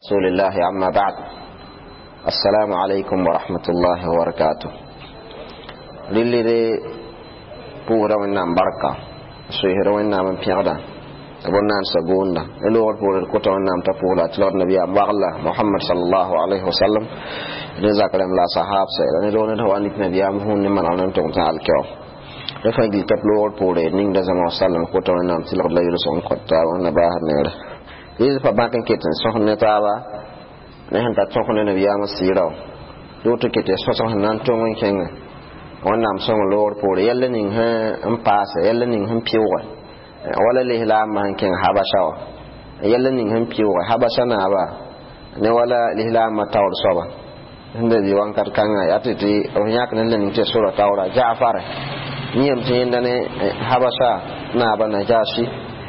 رسول الله أما بعد السلام عليكم ورحمة الله وبركاته للي بورا ونام بركة سوير ونام بيغدا ونام سبوندا الأول بورا الكوتا ونام تفولا تلور نبي الله محمد صلى الله عليه وسلم نزاك لهم لا صحاب سيلا نلون الهواني نبي أمهون نمان علم تغنى الكيو رفاق الكبلور بورا نين دزم وسلم كوتا ونام تلور لا يرسون كوتا ونباهر نيره إذا فبانك كتن سخن نتابا نحن تتوقن نبيا مسيرو دوتو كتن سخن نانتومن كنغ ونام سخن لور بورا يلنين هم باس يلنين هم بيوغ ولا لهلام مهن كنغ حبشاو يلنين هم بيوغ حبشانا با نولا لهلام متاور صوبا هند ديوان كركانغ ياتي ونياك نلنين تسورة تاورا جعفر نيم تيندني حبشا نابا نجاشي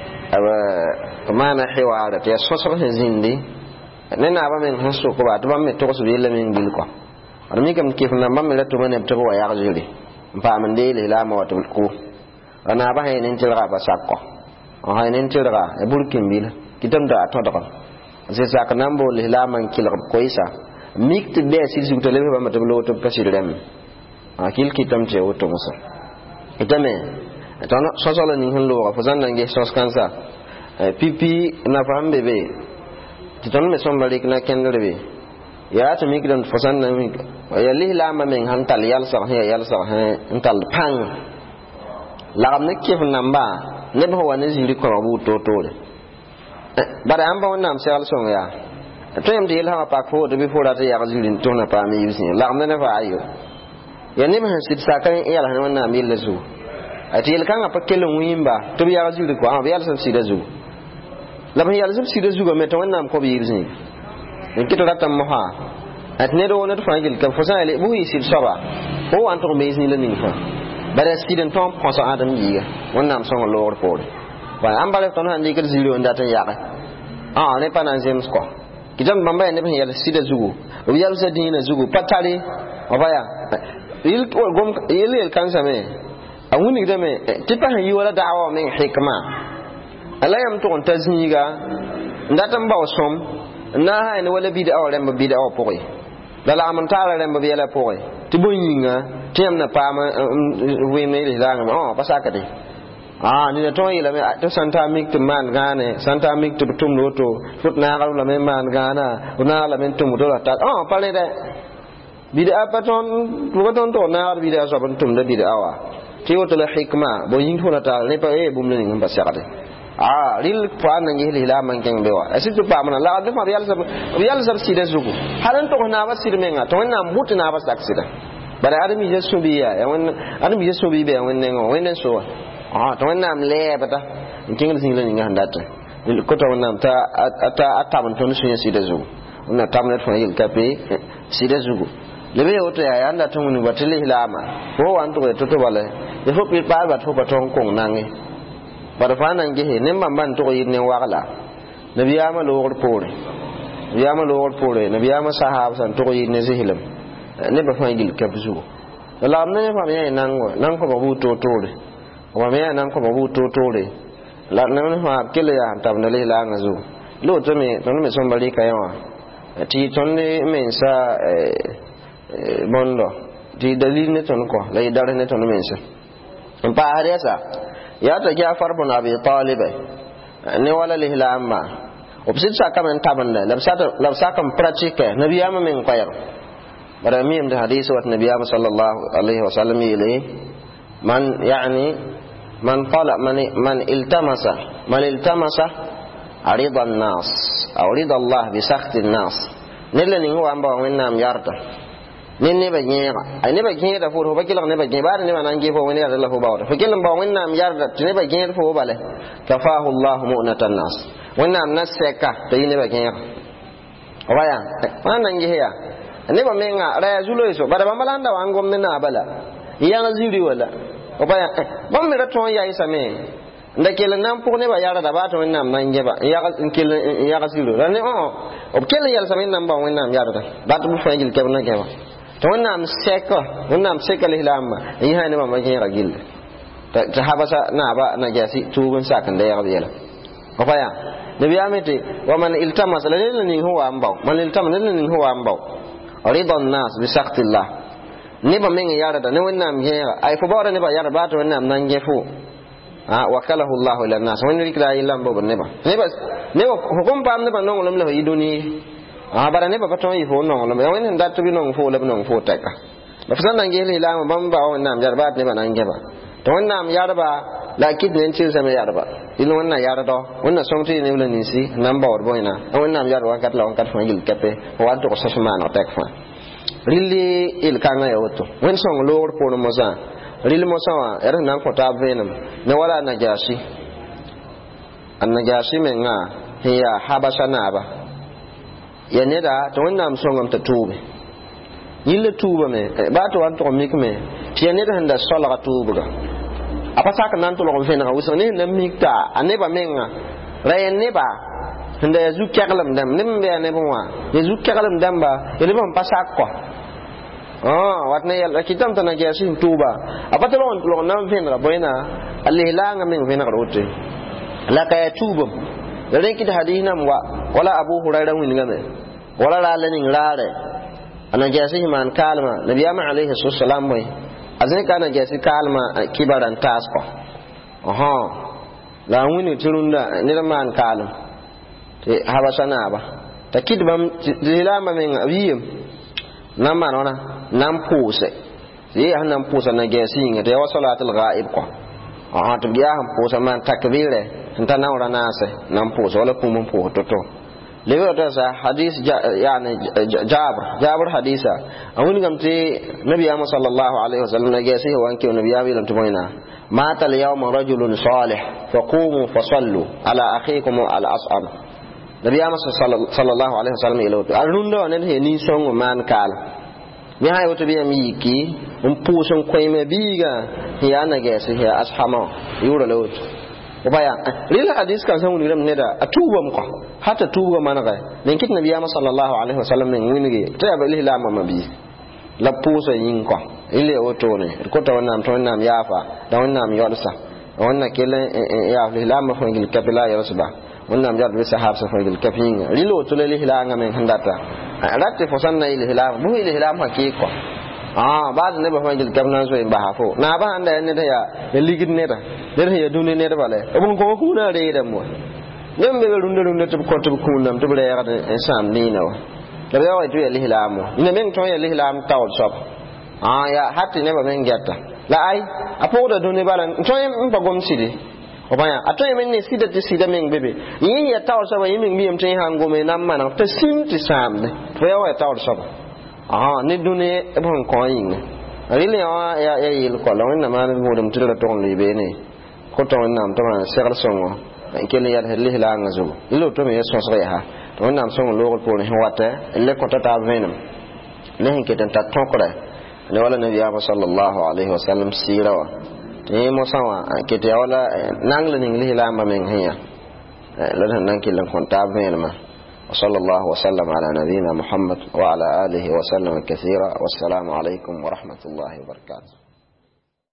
mana hewara te sosor zindi nena ba men hasu ko ba to ba me to so yele men bil ko armi kam kif na mam la to men to wa ya jili pa man de le la ma watul ko ana ba hay nen tilra ba sakko hay nen tilra e burkin bil kitam da to da ko se sak nambo le la man kil ko isa mikti be si su to le ba ma to lo to kasirem akil kitam je woto musa itame to no sosolo ni hun lo ko zan nange sos kansa pipi na fam bebe titon me som balik na kendere be ya to mi kidan fosan na mi ya li la ma men han tal yal sa ha tal pang la am ne kif namba ne bo wa ne ziri ko bu to to de bara am ba wonnam sel song ya to yam de la pa ko de bi fo da te ya ziri to na pa mi yusin la am ne fa ayo ya ne ma sit sa kan ya la wonnam mi le zu atil kan apa kelon wimba to bi ya ziri ko am ya sa si da zu la ban yalla sib sida zuga me to wannam ko bi yirsin en kito ratam moha at ne do wonat fangil kam fosa ele bu yisir saba o an to me yisni la ning fa bare siden tom konso adam yiga wannam songo lor por wa ambale ton handi kir zilo ndata yaaka ne panan james ko kitam bamba ne ban yalla sida zugu o yalla sa dina zugu patali o baya il gom il kansa me awuni deme tipa yi wala da'awa min hikma ala yam to ta zinga ndatam ba som na ha ne wala bid'a wala bid'a pokoi dala am tara remba biela pokoi ti boyinga tem na pa ma we me la ngam pasaka de ni to yi la me to santa mik to man gane santa mik to tum loto fut na ga la me man gana una la men tum do la ta pale de bid'a paton bu ton to na bid'a so ban tum de bid'a wa ti woto la hikma boyin to la ta ne pa bum ne ngam pasaka de ril fa nan ge hila man ken bewa asitu pa mana la de ma real sab sida zugu halan to na ba sir menga to na mutu na ba saksida bare adami jesu biya ya won adami jesu bi be won nengo won so to na am le bata kin sin lan nga ndata ko to na ta atam to no sunya sida zugu na tam net fa yil kape sida zugu lebe oto ya anda to mun batili hilama ko wan to to bale e fo pi pa ba to ba ton kong nangi barfanan gehe ne mamban to yi ne wagala nabiyama logor pore nabiyama sahaba san to yi ne zihilam ne ba fangil kabzu lam ne fa me nan ko babu to tore wa me nan ko babu to tore la ne fa kele ya tab ne la ngazu lo to me son bali kayawa ti ton ne men sa bondo ti dalil ne ton ko la idare ne ton men sa pa haresa ya ta Jafar bin Abi Talib ne wala lihlamma obsid saka men tabanda labsa kam pratique nabiyama men qayr bara mim de hadith wa nabiyama sallallahu alaihi wasallam ile man iltamasa arida an-nas aw rida Allah bi sakhti an-nas nella ni wa amba wonnam yarta nin ne ba nyera ay ne ba nyera fo ba kilang ne ba nyera ne man ange fo woni ya Allah fo bawda fo kilang ba wonnam yarda ne ba nyera fo bale kafahu Allah mu'natan nas wonnam naseka to ne ba nyera waya man ange ya ne ba menga ra zulo iso bara ba malanda wa ngom ne na bala yana ziri wala baya ba me ra ton ya isa me ndakela nam pour ne ba yara da ba to wonnam nange ba ya ga zilo ne o kele yalla samin nam ba wonnam yarda ba to bu fayil kebna keba to wonnam seka lihlamma yi hayne ma magin ragil ta habasa na ba na jasi tugun sakan da ya rabiyala baya nabiya mete wa man iltamas lilin huwa ambaw man iltamas lilin huwa ambaw ridan nas bi saqtillah ne ba men yara da ne wannan yara ai fo bawra ne ba yara ba to wannan nan gefu wakalahu Allah ila nas wani rikla ila mbo ne ba hukum pam ne ba non lam la yiduni bara ne ba paton yi fo non lam wani ndat bi non fo lab non fo taka da fasan nan gele ila ma bamba wannan yara ba ne ba nan ge ba to wannan yara ba la kid ne cin sama yara ba ilo wannan yara do wannan somti ne wala nisi nan ba warbo ina wannan yara wa kat la on kat fa gil kape wa to ko sasma no tek fa rilli il kanga yawoto wen song lor po no moza ril mo sawa er nan ko ta venam ne wala najashi an najashi men nga hiya habasha na ba ya ne da to wannan songam ta tube yille tuba me ba to wan to mi me ti ne da handa sala tuba apa saka nan to lo vena usa ne na mikta ane ba menga ra ne ba handa ya zu kyakalam dam nim be ne ba ya zu kyakalam dam ba ya ne ba pasak ko watna yalla kitam tan najashi tuba apa to lo nan vena boina Allah la nga men vena rote la ka ya tuba da kit hadina wala abu hurairah win ngame wala la lanin lare najashi man kalma nabiyama alayhi salam boy azai kana najashi kalma kibaran tasko la wini turunda ne man kalma te habasana ba takidbam dilama men abiyim namma nona nam puse yi hanam pusa najashi ngate wa salatul ghaib ko to biya ham pusa man takbire nta nawra nase nam pusa wala pumum pu toto lewe ta sa hadis yani jabir hadisa awun gamte nabi Muhammad sallallahu alaihi wasallam najashi wanke nabi yawi lam tumaina mata al yawma rajulun salih faqumu fasallu ala akhikum al as'am nabi Muhammad sallallahu alaihi wasallam ilo arunda ne ni songo man kal mi hay woto bi mi ki puson koyme biga ya najashi ya ashama yuro lewt ubaya lil hadis kan san woni ne da atubam ko hata tuba mana ga nen kit nabi Muhammad sallallahu alaihi wasallam nen winige to ya bali la mama bi la puso yin ko ile woto ne ko to wannan yafa da wannan yodsa wannan kele ya la ma fa ngil kapila ya rasba wannan jar bi sahab sa fa ngil kafin lilo to le la ngamen handata ratte fo sanna ile la bu ile la ma ki ko baad ne ba fa ngil kapna so ba hafo na ba anda ne da ya ligid ne da der ya dunne ne da bale abun ko ku na re da mo nem be runde to ko to ku nam to bele ya da sam ni no da ya wa to ya lihlamo ina men to ya lihlam taw shop ya hatti ne ba men getta la ai apo da dunne bala to yem ba gom sidi o baya ato yem ne sida ti sida men bebe yin ya taw shop yin mi yem tin hango me nam mana to sim ti sam ne to ya wa taw shop ne dunne e bon ko yin rile ya yil ko lawan na man mo dum tira to ni be ne ko to nam to man segal songo kele ya helle la ngazo ilo to me so so ya to nam songo lo ko ne wata le ko ta venam le hin ke tan ta to ko ne wala nabi ya sallallahu alaihi wasallam sirawa te mo sawa ke te wala nangle ni le la ma men hiya la nan ke lan kon ta venam وصلى الله وسلم على نبينا محمد وعلى آله وسلم كثيرا والسلام عليكم ورحمة الله وبركاته.